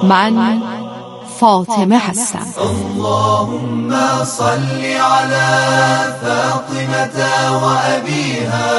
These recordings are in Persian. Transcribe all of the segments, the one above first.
من فاطمه هستم. اللهم صل على فاطمة وأبيها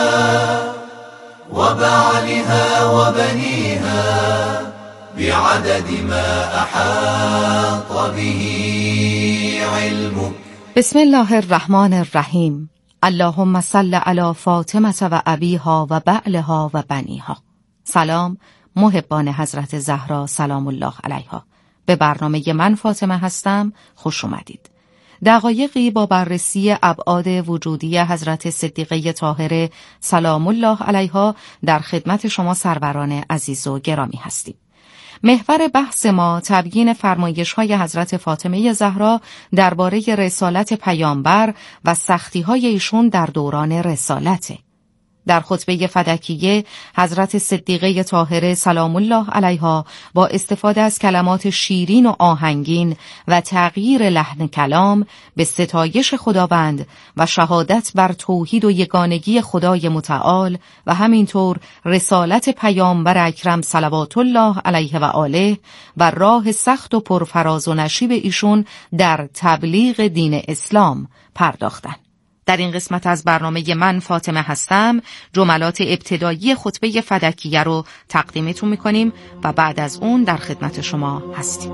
وبعلها وبنيها بعدد ما أحاط به علمك. بسم الله الرحمن الرحیم. اللهم صل علی فاطمه و ابیها و بعلها و بنیها. سلام محبان حضرت زهرا سلام الله علیها. به برنامه من فاطمه هستم خوش اومدید. دقایقی با بررسی ابعاد وجودی حضرت صدیقه طاهره سلام الله علیها در خدمت شما سروران عزیز و گرامی هستیم. محور بحث ما تبیین فرمایش‌های حضرت فاطمه زهرا درباره رسالت پیامبر و سختی‌های ایشون در دوران رسالته. در خطبه فدکیه حضرت صدیقه طاهره سلام الله علیها با استفاده از کلمات شیرین و آهنگین و تغییر لحن کلام به ستایش خداوند و شهادت بر توحید و یگانگی خدای متعال و همینطور رسالت پیامبر اکرم صلوات الله علیه و آله و راه سخت و پرفراز و نشیب ایشون در تبلیغ دین اسلام پرداختند. در این قسمت از برنامه من فاطمه هستم جملات ابتدایی خطبه فدکیه رو تقدیمتون میکنیم و بعد از اون در خدمت شما هستیم.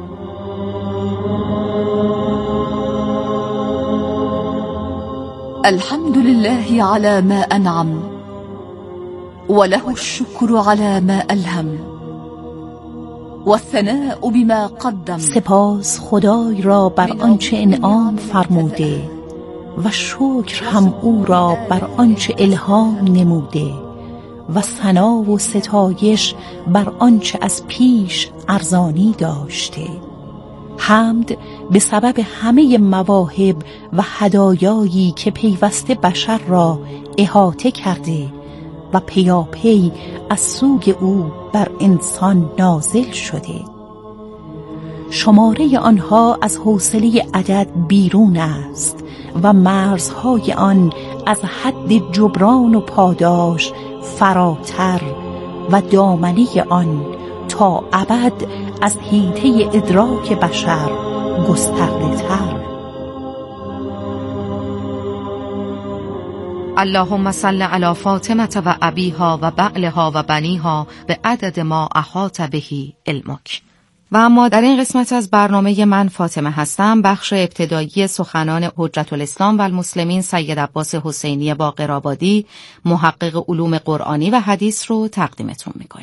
الحمد لله على ما انعم وله الشكر على ما الهم والثناء بما قدم. سپاس خدای را بر آنچه انعام فرموده و شکر هم او را بر آنچه الهام نموده و ثنا و ستایش بر آنچه از پیش ارزانی داشته. حمد به سبب همه مواهب و هدایایی که پیوسته بشر را احاطه کرده و پیاپی از سوی او بر انسان نازل شده. شماره آنها از حوصله عدد بیرون است و مرزهای آن از حد جبران و پاداش فراتر و دامنه آن تا ابد از حیطه ادراک بشر گسترده تر. اللهم صل علی فاطمه و ابیها و بعلها و بنیها به عدد ما احاط به علمک. و اما در این قسمت از برنامه من فاطمه هستم بخش ابتدایی سخنان حجت الاسلام و المسلمین سید عباس حسینی باقرآبادی محقق علوم قرآنی و حدیث رو تقدیمتون میکنیم.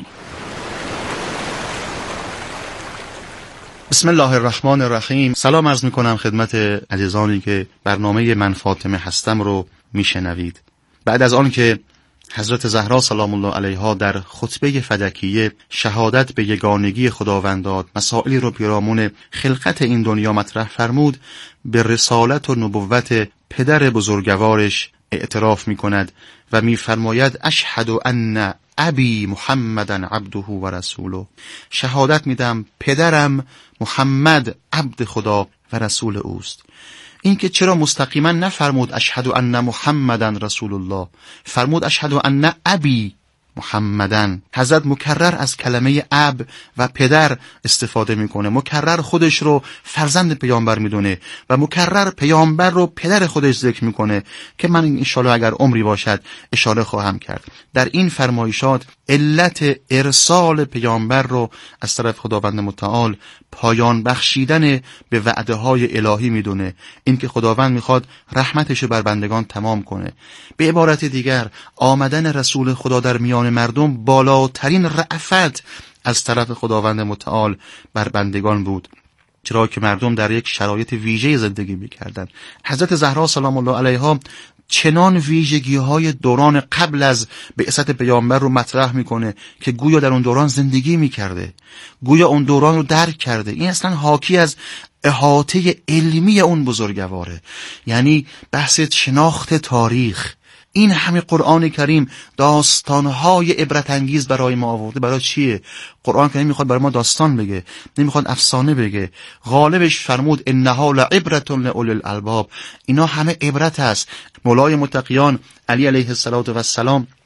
بسم الله الرحمن الرحیم. سلام عرض میکنم خدمت عزیزانی که برنامه من فاطمه هستم رو میشنوید. بعد از آن که حضرت زهرا سلام الله علیها در خطبه فدکیه شهادت به یگانگی خداوند داد، مسائلی رو پیرامون خلقت این دنیا مطرح فرمود، به رسالت و نبوت پدر بزرگوارش اعتراف میکند و میفرماید اشهد ان ابی محمدا عبده و رسوله. شهادت میدم پدرم محمد عبد خدا و رسول اوست. این که چرا مستقیما نفرمود اشهد ان محمدن رسول الله، فرمود اشهد ان ابی محمدن. حضرت مکرر از کلمه اب و پدر استفاده میکنه، مکرر خودش رو فرزند پیامبر میدونه و مکرر پیامبر رو پدر خودش ذکر میکنه که من ان شاءالله اگر عمری باشد اشاره خواهم کرد. در این فرمایشات علت ارسال پیامبر رو از طرف خداوند متعال پایان بخشیدن به وعده های الهی میدونه، این که خداوند میخواد رحمتش بر بندگان تمام کنه. به عبارت دیگر آمدن رسول خدا در میان مردم بالاترین رأفت از طرف خداوند متعال بر بندگان بود، چرا که مردم در یک شرایط ویژه زندگی میکردند. حضرت زهرا سلام الله علیها چنان ویژگی‌های دوران قبل از بعثت پیامبر رو مطرح میکنه که گویا در اون دوران زندگی میکرده، گویا اون دوران رو درک کرده. این اصلا حاکی از احاطه علمی اون بزرگواره، یعنی بحث شناخت تاریخ. این همه قرآن کریم داستانهای عبرت انگیز برای ما آورده. برای چیه؟ قرآن کریم میخواد برای ما داستان بگه، نمیخواد افسانه بگه. غالبش فرمود انها لعبرة لأولی الالباب. اینا همه عبرت است. مولای متقیان علی علیه السلام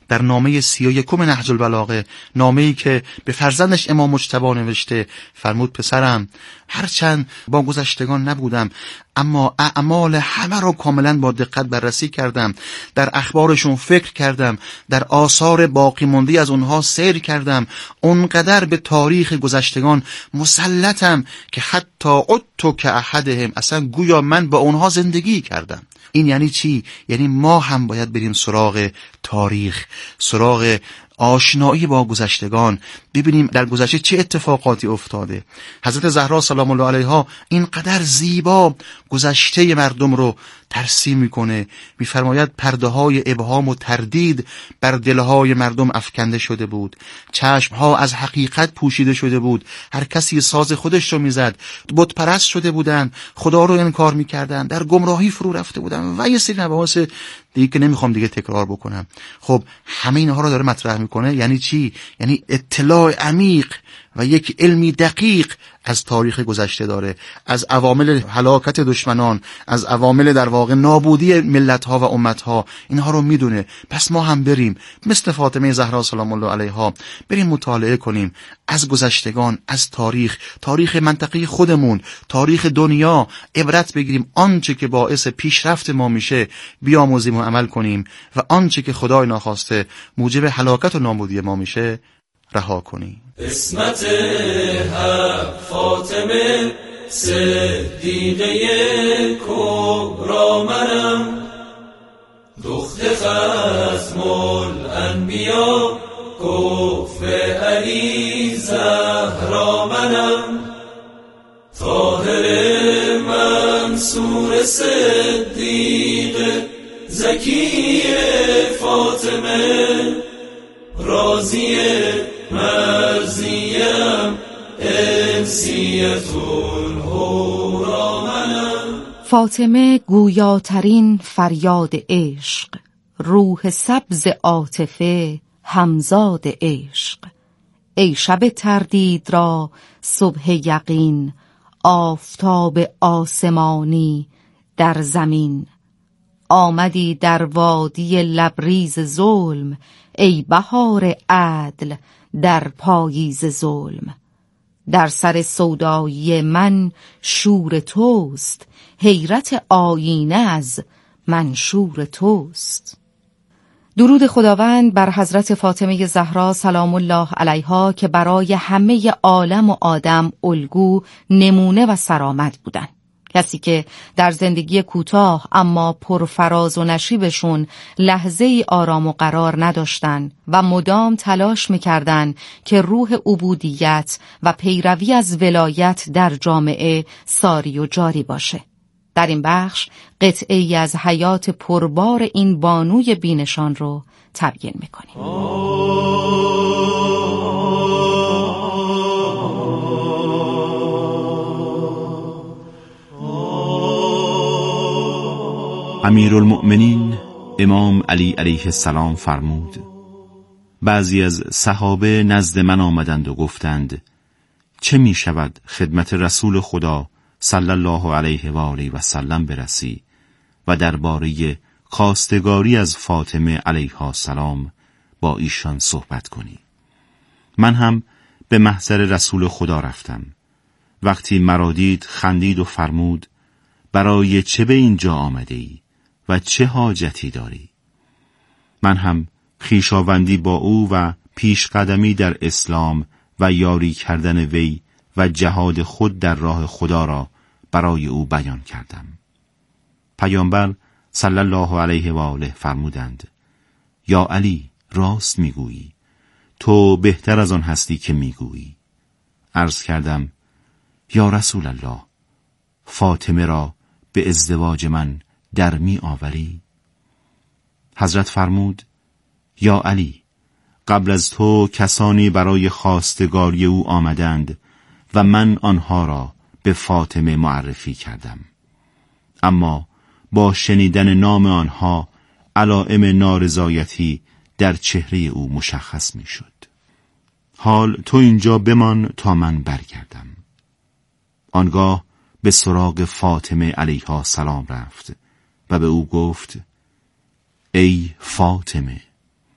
در نامه 31 نهج البلاغه، نامه‌ای که به فرزندش امام مجتبی نوشته، فرمود پسرم هرچند با گذشتگان نبودم اما اعمال همه را کاملا با دقت بررسی کردم، در اخبارشون فکر کردم، در آثار باقی مانده از اونها سیر کردم، اونقدر به تاریخ گذشتگان مسلطم که حتی عدت که احدهم، اصلا گویا من با اونها زندگی کردم. این یعنی چی؟ یعنی ما هم باید بریم سراغ تاریخ، سراغ آشنایی با گذشتگان، ببینیم در گذشته چه اتفاقاتی افتاده. حضرت زهرا سلام الله علیها اینقدر زیبا گذشته مردم رو ترسیم میکنه، میفرماید پرده های ابهام و تردید بر دلهای مردم افکنده شده بود، چشم ها از حقیقت پوشیده شده بود، هر کسی ساز خودش رو میزد، بت پرست شده بودن، خدا رو انکار میکردن، در گمراهی فرو رفته بودن و یه سری مباحث دیگه که نمیخوام دیگه تکرار بکنم. خب همه اینها رو داره مطرح میکنه. یعنی چی؟ یعنی اطلاع عمیق و یک علمی دقیق از تاریخ گذشته داره، از عوامل هلاکت دشمنان، از عوامل در واقع نابودی ملت‌ها و امت‌ها، اینها رو میدونه. پس ما هم بریم مثل فاطمه زهرا سلام الله علیها بریم مطالعه کنیم از گذشتگان، از تاریخ منطقه خودمون، تاریخ دنیا، عبرت بگیریم، آنچه که باعث پیشرفت ما میشه بیاموزیم و عمل کنیم و آنچه که خدای ناخواسته موجب هلاکت و نابودی ما میشه رها کنیم. اسمت حق فاطمه صدیقه کبرا منم، دختر ختم الانبیا کف علی زهرا منم، طاهر منصور صدیق زکی فاطمه، راضی مرزیم انسیت الهورا منم. فاطمه گویاترین فریاد عشق، روح سبز عاطفه همزاد عشق، ای شب تردید را صبح یقین، آفتاب آسمانی در زمین، آمدی در وادی لبریز ظلم، ای بهار عدل در پاییز ظلم، در سر سودایی من شور توست، حیرت آینه از منشور توست. درود خداوند بر حضرت فاطمه زهرا سلام الله علیها که برای همه عالم و آدم الگو، نمونه و سرآمد بودند. کسی که در زندگی کوتاه اما پرفراز و نشیبشون لحظه ای آرام و قرار نداشتن و مدام تلاش میکردن که روح عبودیت و پیروی از ولایت در جامعه ساری و جاری باشه. در این بخش قطعه‌ای از حیات پربار این بانوی بینشان رو تبیین میکنیم. امیرالمؤمنین امام علی علیه السلام فرمود: بعضی از صحابه نزد من آمدند و گفتند چه می شود خدمت رسول خدا صلی الله علیه و آله و سلم برسی و درباره خواستگاری از فاطمه علیها السلام با ایشان صحبت کنی. من هم به محضر رسول خدا رفتم. وقتی مرا دید خندید و فرمود: برای چه به اینجا آمده ای و چه حاجتی داری؟ من هم خویشاوندی با او و پیش قدمی در اسلام و یاری کردن وی و جهاد خود در راه خدا را برای او بیان کردم. پیامبر صلی الله علیه و آله فرمودند: یا علی، راست میگویی، تو بهتر از آن هستی که میگویی. عرض کردم: یا رسول الله، فاطمه را به ازدواج من در می آوری؟ حضرت فرمود: یا علی، قبل از تو کسانی برای خواستگاری او آمدند و من آنها را به فاطمه معرفی کردم، اما با شنیدن نام آنها علائم نارضایتی در چهره او مشخص می شد. حال تو اینجا بمان تا من برگردم. آنگاه به سراغ فاطمه علیها السلام رفت و به او گفت: ای فاطمه،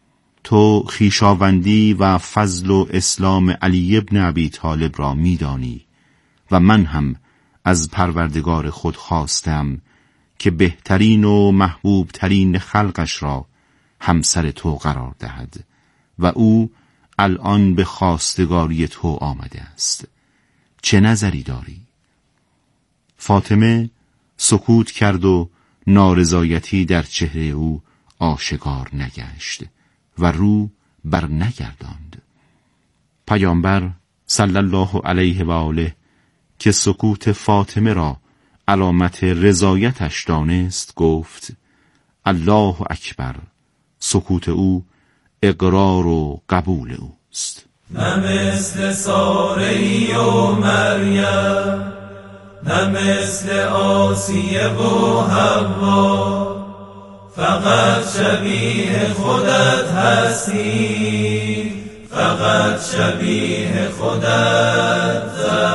تو خویشاوندی و فضل و اسلام علی ابن ابی طالب را می‌دانی و من هم از پروردگار خود خواستم که بهترین و محبوب ترین خلقش را همسر تو قرار دهد و او الان به خواستگاری تو آمده است. چه نظری داری؟ فاطمه سکوت کرد و نارضایتی در چهره او آشکار نگشت و رو بر نگرداند. پیامبر صلی الله علیه و آله که سکوت فاطمه را علامت رضایتش دانست گفت: الله اکبر. سکوت او اقرار و قبول اوست. نه مثل ساره و مریم، نه مثل آسیه و حوا، فقط شبیه خودت هستی، فقط شبیه خودت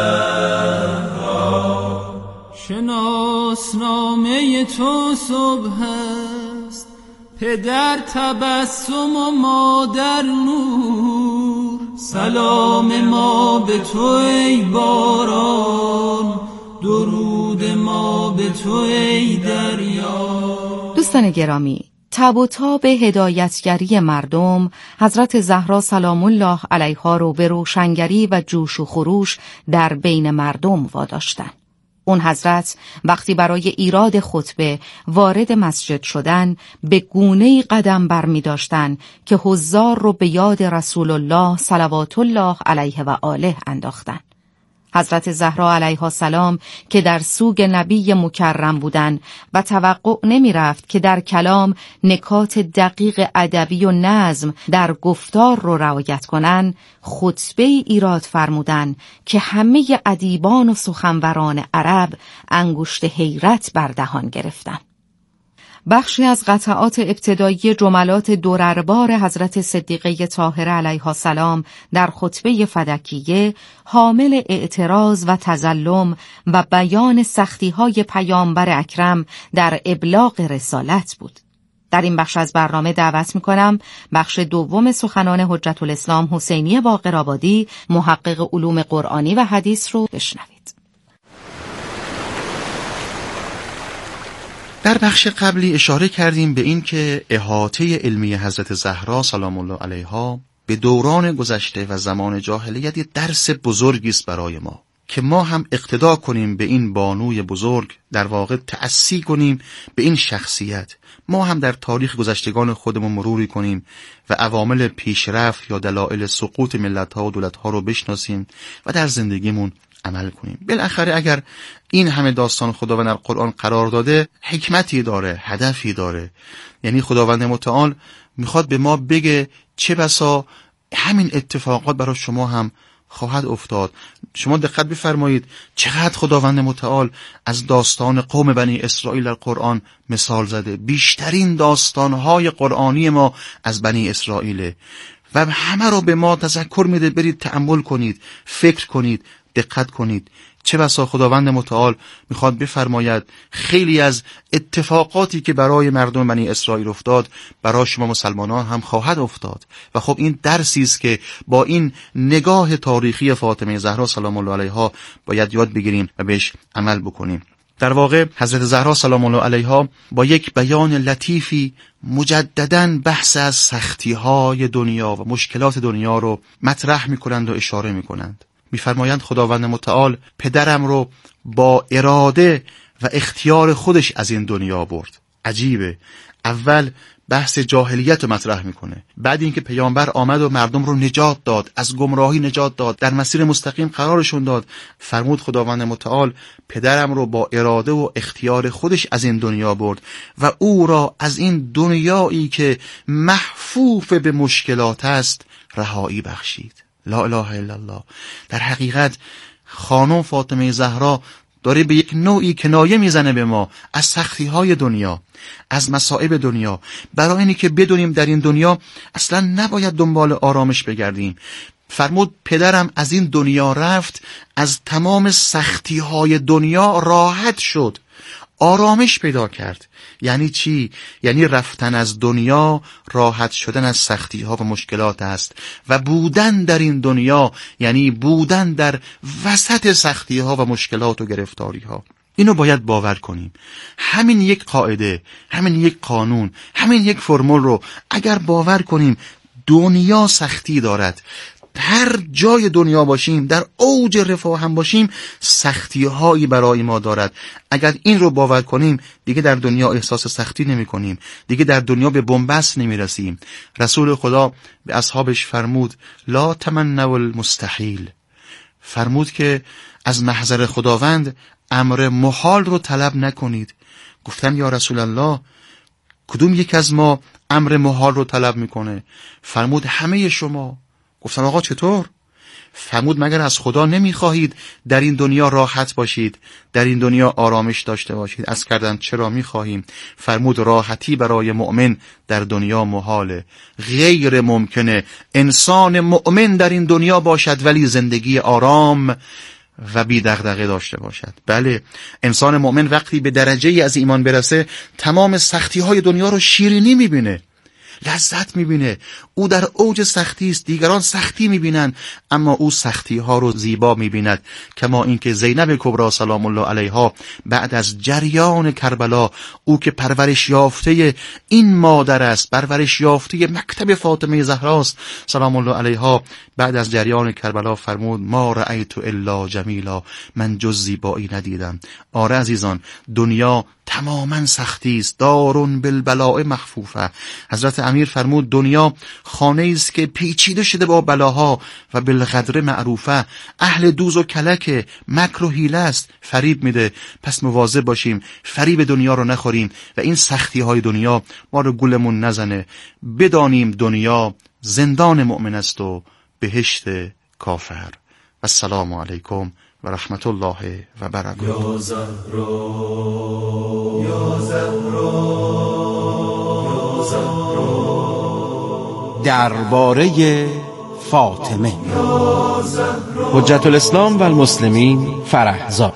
زهرا. شناسنامه تو صبح است، پدر تبسم و مادر نور، سلام ما به تو ای باران، درود ما به تو ای دریا. دوستان گرامی، تب و تاب هدایتگری مردم حضرت زهرا سلام الله علیها رو به روشنگری و جوش و خروش در بین مردم واداشتن. اون حضرت وقتی برای ایراد خطبه وارد مسجد شدن به گونه‌ای قدم برمی داشتن که حضار رو به یاد رسول الله صلوات الله علیه و آله انداختن. حضرت زهرا علیها السلام که در سوگ نبی مکرم بودن و توقع نمی رفت که در کلام نکات دقیق ادبی و نظم در گفتار رو رعایت کنن، خطبه ایراد فرمودن که همه ادیبان و سخنوران عرب انگشت حیرت بر دهان گرفتن. بخشی از قطعات ابتدایی جملات درربار حضرت صدیقه طاهره علیها السلام در خطبه فدکیه حامل اعتراض و تظلم و بیان سختی‌های پیامبر اکرم در ابلاغ رسالت بود. در این بخش از برنامه دعوت می‌کنم بخش دوم سخنان حجت الاسلام حسینی باقرآبادی، محقق علوم قرآنی و حدیث رو بشنوید. در بخش قبلی اشاره کردیم به این که احاطه علمی حضرت زهرا سلام الله علیها به دوران گذشته و زمان جاهلیت یه درس بزرگی است برای ما که ما هم اقتدا کنیم به این بانوی بزرگ، در واقع تأسی کنیم به این شخصیت. ما هم در تاریخ گذشتگان خودمون مروری کنیم و عوامل پیشرفت یا دلایل سقوط ملت‌ها و دولت‌ها رو بشناسیم و در زندگیمون عمل کنیم. بالاخره اگر این همه داستان خداوند در قرآن قرار داده، حکمتی داره، هدفی داره. یعنی خداوند متعال میخواد به ما بگه چه بسا همین اتفاقات برای شما هم خواهد افتاد. شما دقت بفرمایید چقدر خداوند متعال از داستان قوم بنی اسرائیل در قرآن مثال زده. بیشترین داستانهای قرآنی ما از بنی اسرائیله و همه رو به ما تذکر میده برید تأمل کنید، فکر کنید، دقت کنید. چه بسا خداوند متعال میخواد بفرماید خیلی از اتفاقاتی که برای مردم بنی اسرائیل افتاد برای شما مسلمانان هم خواهد افتاد. و خب این درسی است که با این نگاه تاریخی فاطمه زهرا سلام الله علیها باید یاد بگیریم و بهش عمل بکنیم. در واقع حضرت زهرا سلام الله علیها با یک بیان لطیفی مجدداً بحث از سختی‌های دنیا و مشکلات دنیا رو مطرح می‌کنند و اشاره می‌کنند. می‌فرمایند خداوند متعال پدرم رو با اراده و اختیار خودش از این دنیا برد. عجیبه، اول بحث جاهلیت رو مطرح میکنه، بعد اینکه پیامبر آمد و مردم رو نجات داد، از گمراهی نجات داد، در مسیر مستقیم قرارشون داد، فرمود خداوند متعال پدرم رو با اراده و اختیار خودش از این دنیا برد و او را از این دنیایی که محفوف به مشکلات است رهایی بخشید. لا اله الا الله. در حقیقت خانم فاطمه زهرا داره به یک نوعی کنایه میزنه به ما از سختی‌های دنیا، از مصائب دنیا، برای اینی که بدونیم در این دنیا اصلا نباید دنبال آرامش بگردیم. فرمود پدرم از این دنیا رفت، از تمام سختی‌های دنیا راحت شد، آرامش پیدا کرد. یعنی چی؟ یعنی رفتن از دنیا راحت شدن از سختی ها و مشکلات است و بودن در این دنیا یعنی بودن در وسط سختی ها و مشکلات و گرفتاری ها. اینو باید باور کنیم. همین یک قاعده، همین یک قانون، همین یک فرمول رو اگر باور کنیم دنیا سختی دارد، هر جای دنیا باشیم، در اوج رفاه هم باشیم، سختی هایی برای ما دارد. اگر این رو باور کنیم دیگه در دنیا احساس سختی نمی کنیم، دیگه در دنیا به بنبست نمی رسیم. رسول خدا به اصحابش فرمود لا تمنوا المستحیل، فرمود که از محضر خداوند امر محال رو طلب نکنید. گفتن یا رسول الله کدوم یک از ما امر محال رو طلب میکنه؟ فرمود همه شما. گفتم آقا چطور؟ فرمود مگر از خدا نمیخواهید در این دنیا راحت باشید، در این دنیا آرامش داشته باشید؟ از کردن چرا میخواهیم؟ فرمود راحتی برای مؤمن در دنیا محاله، غیر ممکنه انسان مؤمن در این دنیا باشد ولی زندگی آرام و بی دغدغه داشته باشد. بله، انسان مؤمن وقتی به درجه از ایمان برسه تمام سختی های دنیا رو شیرینی میبینه، لذت میبینه. او در اوج سختی است، دیگران سختی میبینن اما او سختی ها رو زیبا میبیند. کما اینکه زینب کبری سلام الله علیها بعد از جریان کربلا، او که پرورش یافته این مادر است، پرورش یافته مکتب فاطمه زهراست سلام الله علیها، بعد از جریان کربلا فرمود ما رأیت الا جمیلا، من جز زیبایی ندیدم. آره عزیزان، دنیا تماما سختی است، دارون بالبلاء مخفوفه. حضرت امیر فرمود دنیا خانه است که پیچیده شده با بلاها و بالقدر معروفه. اهل دوز و کلک، مکر و حیله است، فریب میده. پس مواظب باشیم فریب دنیا رو نخوریم و این سختی های دنیا ما رو گولمون نزنه. بدانیم دنیا زندان مؤمن است و بهشت کافر. السلام علیکم و رحمت الله و برکاته. یا زهرا یا زهرا یا زهرا درباره فاطمه. حجت الاسلام و المسلمین فرهزاد.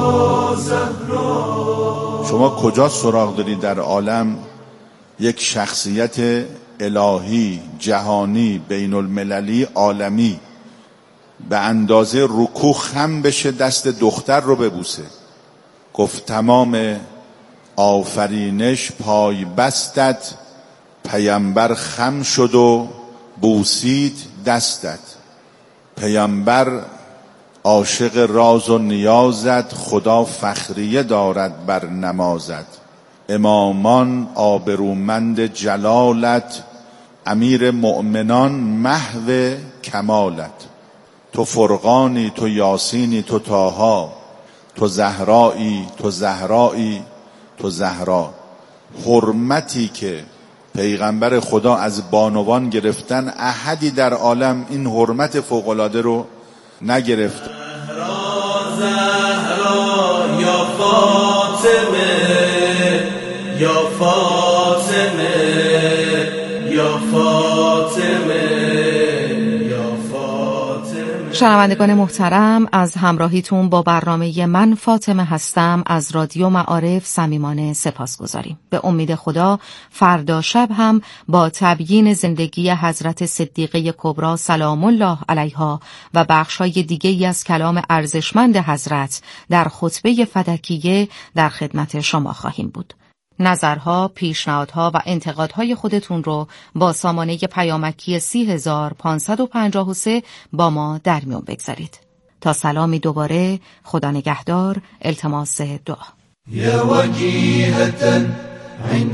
شما کجا سراغ دارید در عالم یک شخصیت الهی جهانی بین المللی عالمی به اندازه رکوع خم بشه دست دختر رو ببوسه؟ گفت تمام آفرینش پای بستت، پیامبر خم شد و بوسید دستت. پیامبر عاشق راز و نیازت، خدا فخریه دارد بر نمازت. امامان آبرومند جلالت، امیر مؤمنان محو کمالت. تو فرقانی، تو یاسینی، تو طاها، تو زهرایی، تو زهرایی، تو زهرا. حرمتی که پیغمبر خدا از بانوان گرفتن احدی در عالم این حرمت فوق‌العاده رو نگرفت. زهرا زهرا یا فاطمه یا فاطمه یا فاطمه. شنوندگان محترم، از همراهیتون با برنامه من فاطمه هستم از رادیو معارف صمیمانه سپاسگزاریم. به امید خدا فردا شب هم با تبیین زندگی حضرت صدیقه کبری سلام الله علیها و بخش‌های دیگه‌ای از کلام ارزشمند حضرت در خطبه فدکیه در خدمت شما خواهیم بود. نظرها، پیشنهادها و انتقادهای خودتون رو با سامانه پیامکی 30553 با ما در میون بگذارید. تا سلامی دوباره، خدا نگهدار، التماس دعا. یا وجیهة عند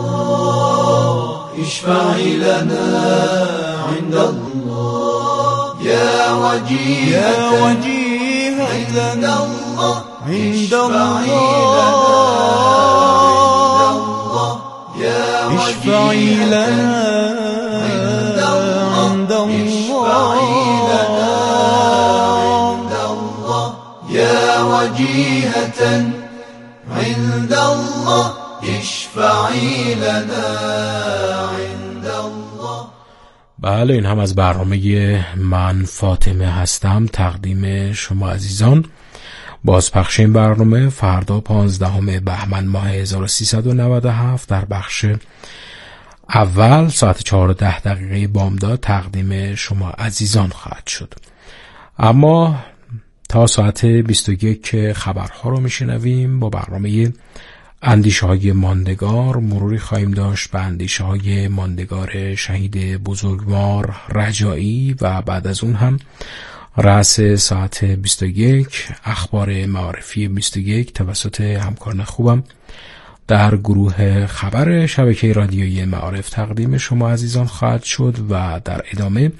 الله اشفعی لنا عند الله. یا وجیهة عند الله اشفعی لنا اشفعی لنا عند الله. یا وجیهة عند الله اشفعی لنا عند الله. بله، این هم از برنامه من فاطمه هستم تقدیم شما عزیزان. بازپخش این برنامه فردا 15 بهمن ماه 1397 در بخش اول ساعت 4:10 بامداد تقدیم شما عزیزان خواهد شد. اما تا ساعت 21 خبرها رو میشنویم. با برنامه اندیشه های ماندگار مروری خواهیم داشت به اندیشه های ماندگار شهید بزرگوار رجایی و بعد از اون هم رأس ساعت 21 اخبار معارفی 21 توسط همکاران خوبم در گروه خبر شبکه رادیویی معارف تقدیم شما عزیزان خواهد شد و در ادامه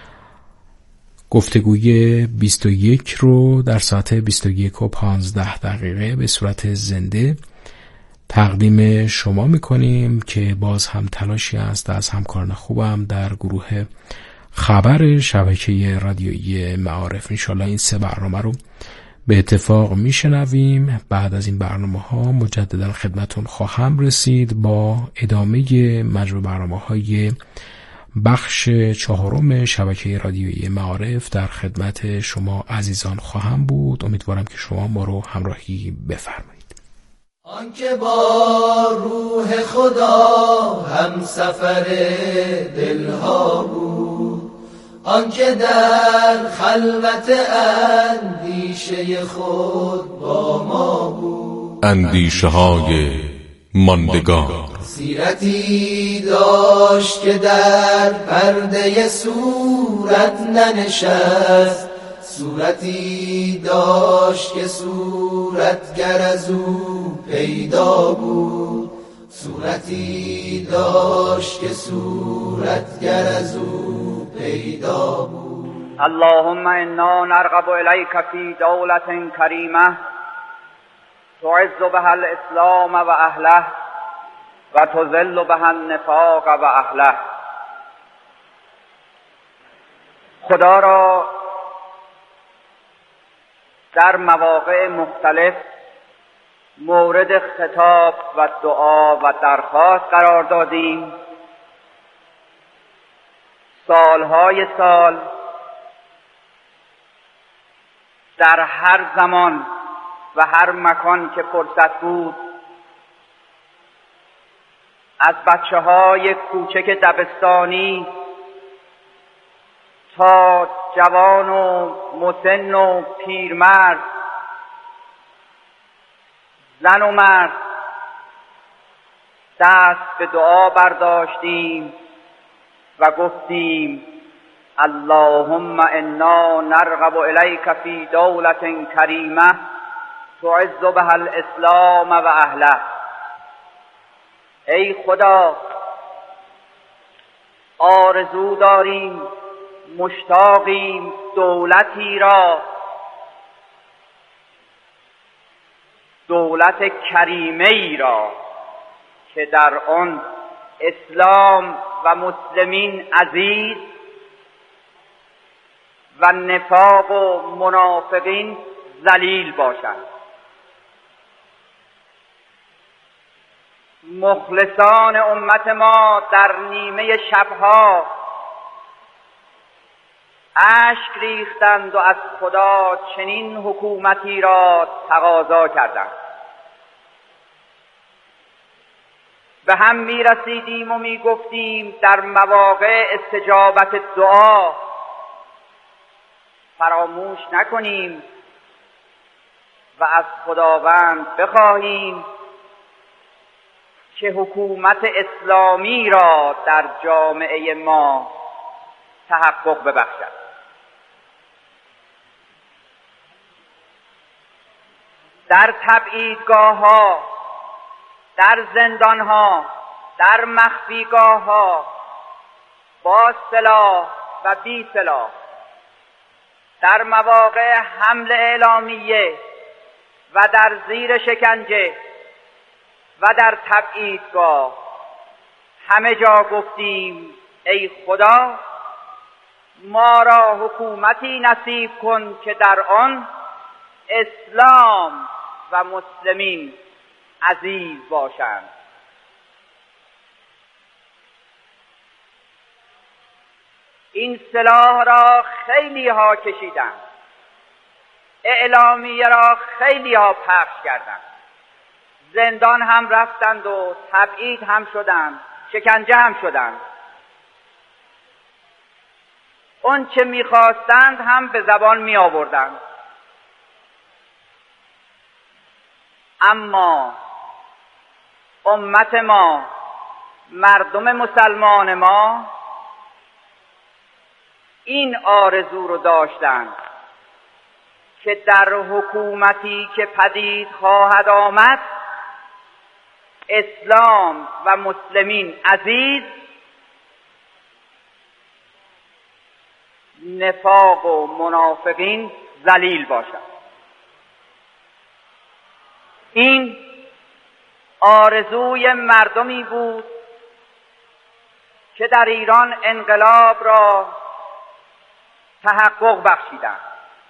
گفتگوی 21 رو در ساعت 21:15 به صورت زنده تقدیم شما میکنیم که باز هم تلاشی است از همکاران خوبم در گروه خبر شبکه رادیویی معارف. انشالله این 3 برنامه رو به اتفاق میشنویم. بعد از این برنامه ها مجددا خدمتون خواهم رسید با ادامه مجموع برنامه های بخش 4 شبکه رادیویی معارف در خدمت شما عزیزان خواهم بود. امیدوارم که شما ما رو همراهی بفرمایید. آنکه با روح خدا هم سفر دلها بود، آنکه در خلوت اندیشه خود با ما بود، اندیشه های ماندگار. سیرتی داشت که در پرده صورت ننشست، صورتی داشت که صورتگر از او پیدا بود، صورتی داشت که صورتگر از او پیدا بود. اللهم انا نرغب الیک فی دولة کریمه تعز بها الاسلام و اهله و تذل بها النفاق و اهله. خدا را در مواقع مختلف مورد خطاب و دعا و درخواست قرار دادیم. سالهای سال در هر زمان و هر مکان که فرصت بود از بچه‌های کوچک دبستانی تا جوان و مسن و پیرمرد، زن و مرد دست به دعا برداشتیم و گفتیم اللهم انا نرغب الیک فی دولة کریمه تعز بها الاسلام و اهله. ای خدا، آرزو داریم، مشتاقیم دولتی را، دولت کریمه ای را که در آن اسلام و مسلمین عزیز و نفاق و منافقین ذلیل باشند. مخلصان امت ما در نیمه شبها اشک ریختند و از خدا چنین حکومتی را تقاضا کردند. به هم می رسیدیم و می گفتیم در مواقع استجابت دعا فراموش نکنیم و از خداوند بخواهیم که حکومت اسلامی را در جامعه ما تحقق ببخشد. در تبعیدگاه‌ها، در زندان‌ها، در مخفیگاه‌ها، با سلاح و بی سلاح، در مواقع حمله اعلامیه و در زیر شکنجه و در تبعیدگاه، همه جا گفتیم ای خدا ما را حکومتی نصیب کن که در آن اسلام و مسلمین عزیز باشند. این سلاح را خیلی ها کشیدند، اعلامیه را خیلی ها پخش کردند، زندان هم رفتند و تبعید هم شدند، شکنجه هم شدند. اون چه میخواستند هم به زبان می آوردند. اما امت ما، مردم مسلمان ما این آرزو رو داشتند که در حکومتی که پدید خواهد آمد اسلام و مسلمین عزیز، نفاق و منافقین ذلیل باشند. این آرزوی مردمی بود که در ایران انقلاب را تحقق بخشیدند.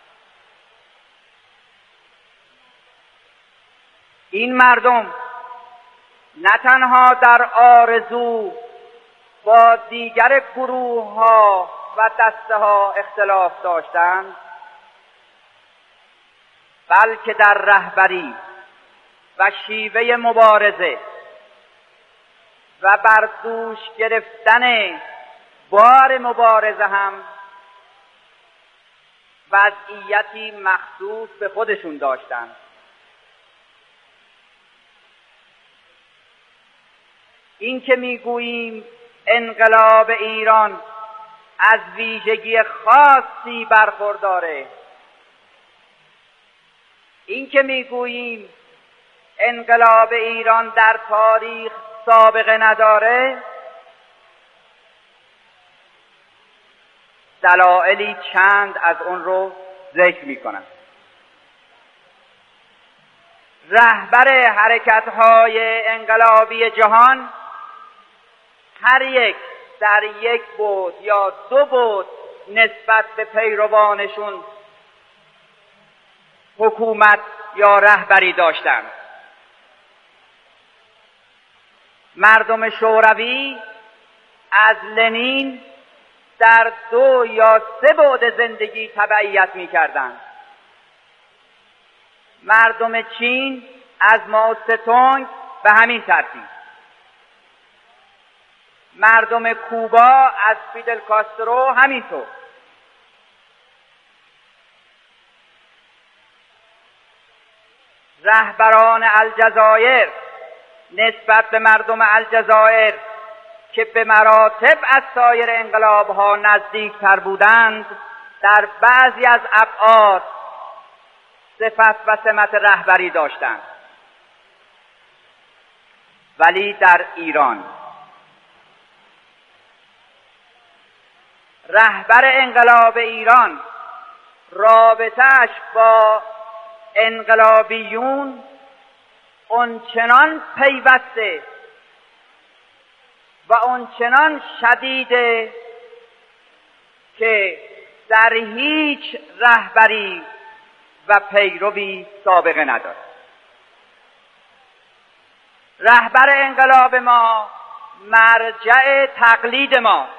این مردم نه تنها در آرزو با دیگر گروه ها و دسته ها اختلاف داشتند، بلکه در رهبری و شیوه مبارزه و بر دوش گرفتن بار مبارزه هم وضعیتی مخصوص به خودشون داشتند. این که میگوییم انقلاب ایران از ویژگی خاصی برخورداره، این که میگوییم انقلاب ایران در تاریخ سابقه نداره، دلایلی چند از اون رو ذکر میکنم. رهبر حرکت‌های انقلابی جهان هر یک در یک بعد یا دو بعد نسبت به پیروانشون حکومت یا رهبری داشتند. مردم شوروی از لنین در 2 یا 3 بعد زندگی تبعیت می‌کردند. مردم چین از مائو تونگ به همین ترتیب. مردم کوبا از فیدل کاسترو همینطور. رهبران الجزایر نسبت به مردم الجزایر که به مراتب از سایر انقلاب‌ها نزدیک‌تر بودند، در بعضی از ابعاد صفت و سمت رهبری داشتند. ولی در ایران رهبر انقلاب ایران رابطه‌اش با انقلابیون اونچنان پیوسته و اونچنان شدیده که در هیچ رهبری و پیروی سابقه ندارد. رهبر انقلاب ما مرجع تقلید ما.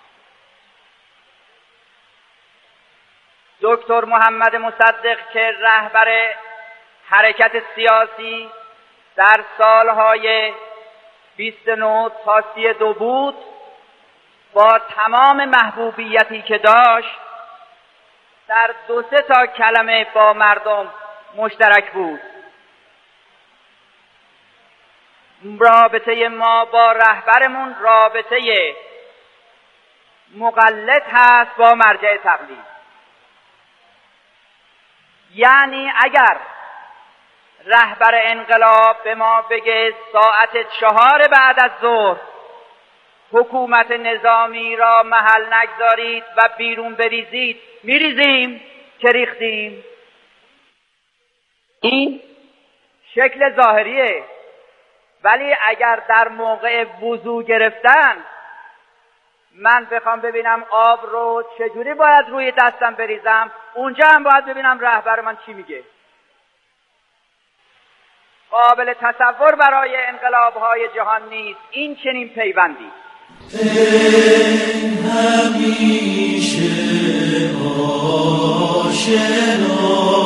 دکتر محمد مصدق که رهبر حرکت سیاسی در سالهای 29 تا 32 بود، با تمام محبوبیتی که داشت در 2-3 تا کلمه با مردم مشترک بود. رابطه ما با رهبرمون رابطه مقلد هست با مرجع تقلید. یعنی اگر رهبر انقلاب به ما بگه ساعت 4 بعد از ظهر حکومت نظامی را محل نگذارید و بیرون بریزید، میریزیم که ریختیم. این شکل ظاهریه. ولی اگر در موقع وضو گرفتن من بخوام ببینم آب رو چجوری باید روی دستم بریزم، اونجا هم باید ببینم رهبر من چی میگه. قابل تصور برای انقلاب‌های جهان نیست این چنین پیوندی. همیشه آشنا